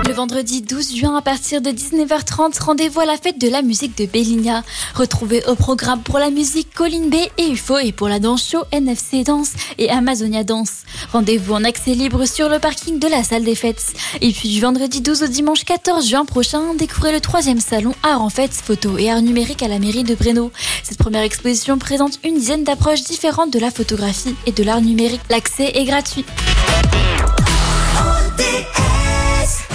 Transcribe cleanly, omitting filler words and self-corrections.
Le vendredi 12 juin à partir de 19h30, rendez-vous à la fête de la musique de Bellinia. Retrouvez au programme pour la musique Colline B et UFO et pour la danse show NFC Danse et Amazonia Danse. Rendez-vous en accès libre sur le parking de la salle des fêtes. Et puis du vendredi 12 au dimanche 14 juin prochain, découvrez le 3e salon Art en Fête, photo et art numérique à la mairie de Breno. Cette première exposition présente une dizaine d'approches différentes de la photographie et de l'art numérique. L'accès est gratuit.